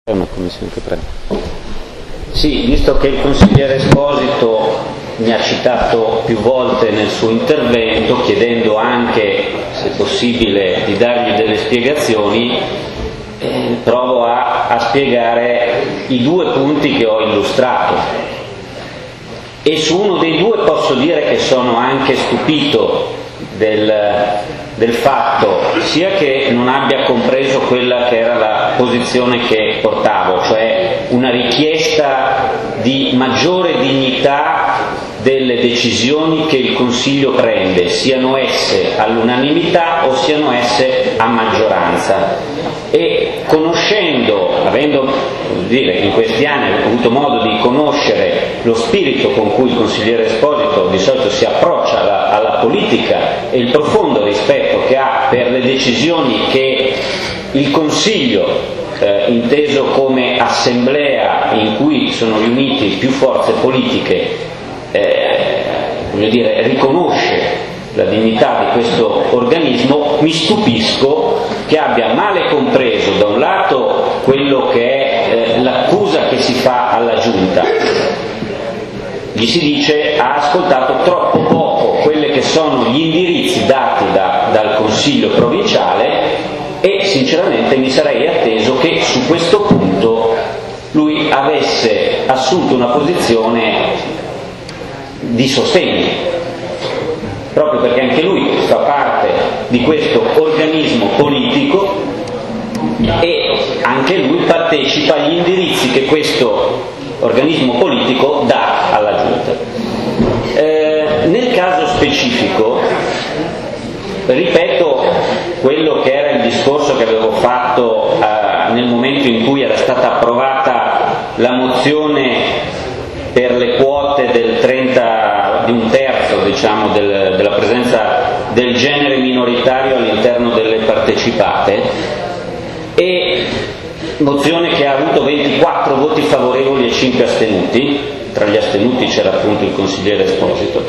Sì, visto che il consigliere Esposito mi ha citato più volte nel suo intervento, chiedendo anche, se possibile, di dargli delle spiegazioni, provo a spiegare i due punti che ho illustrato. E su uno dei due posso dire che sono anche stupito del fatto sia che non abbia compreso quella che era la posizione che portavo, cioè una richiesta di maggiore dignità delle decisioni che il Consiglio prende, siano esse all'unanimità o siano esse a maggioranza. E conoscendo, avendo in questi anni avuto modo di conoscere lo spirito con cui il consigliere Esposito di solito si approccia alla politica e il profondo rispetto che ha per le decisioni che il Consiglio, inteso come assemblea in cui sono riuniti più forze politiche, riconosce la dignità di questo organismo, mi stupisco che abbia male compreso da un lato quello che è l'accusa che si fa alla Giunta. Gli si dice: ha ascoltato troppo poco quelli che sono gli indirizzi dati dal Consiglio provinciale, e sinceramente mi sarei atteso che su questo punto lui avesse assunto una posizione di sostegno, proprio perché anche lui fa parte di questo organismo politico e anche lui partecipa agli indirizzi che questo organismo politico dà alla Giunta. Nel caso specifico, ripeto quello che era il discorso che avevo fatto nel momento in cui era stata approvata la mozione per le quote di un terzo della presenza del genere minoritario all'interno delle partecipate, e mozione che ha avuto 24 voti favorevoli e 5 astenuti. Tra gli astenuti c'era appunto il consigliere Esposito,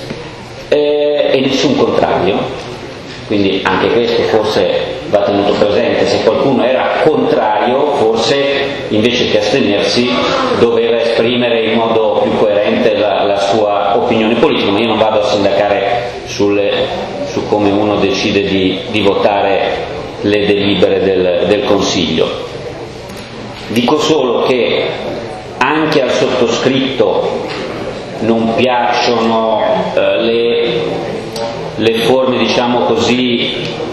e nessun contrario, quindi anche questo forse va tenuto presente. Se qualcuno era contrario, forse invece che astenersi doveva esprimere in modo più coerente la sua opinione politica, ma io non vado a sindacare su come uno decide di votare le delibere del Consiglio. Dico solo che anche al sottoscritto non piacciono le forme, diciamo così,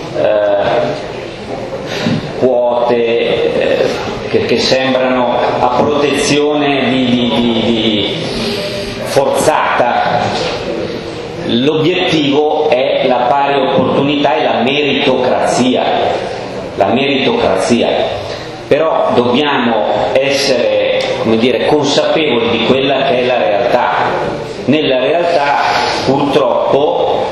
quote che sembrano a protezione di forzata. L'obiettivo è la pari opportunità e la meritocrazia. Però dobbiamo essere, consapevoli di quella che è la realtà. Nella realtà purtroppo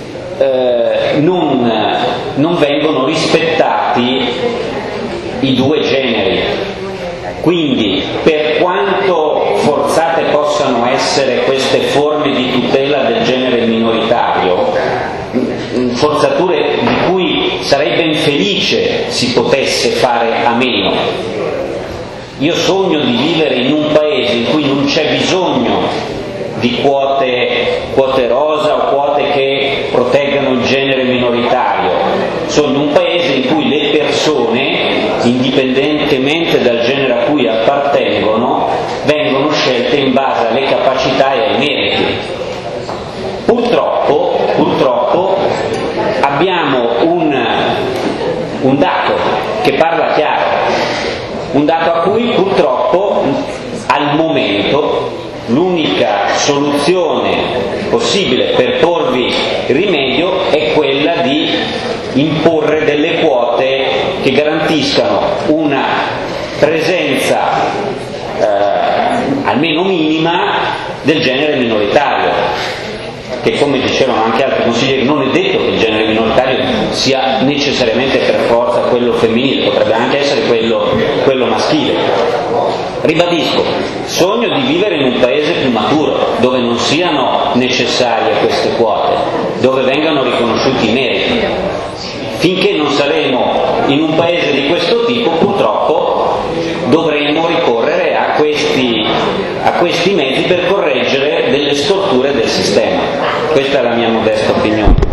non vengono rispettati i due generi. Quindi, per quanto forzate possano essere queste forme di tutela del genere minoritario, forzature di cui sarei ben felice si potesse fare a meno. Io sogno di vivere in un paese in cui non c'è bisogno di quote rosa o quote che proteggano il genere minoritario. Sogno un paese in cui le persone, indipendentemente dal genere a cui appartengono, vengono scelte in base alle capacità e ai meriti. Purtroppo abbiamo un dato che parla chiaro, un dato a cui purtroppo al momento l'unica soluzione possibile per porvi rimedio è quella di imporre delle quote che garantiscano una presenza almeno minima del genere minoritario, che, come dicevano anche altri consiglieri, non è detto che il genere minoritario sia necessariamente per forza quello femminile, potrebbe anche essere quello maschile. Ribadisco, sogno di vivere in un paese più maturo, dove non siano necessarie queste quote, dove vengano riconosciuti i meriti. Finché non saremo in un paese di questo tipo, purtroppo dovremo ricorrere a questi mezzi per correggere delle storture del sistema. Questa è la mia modesta opinione.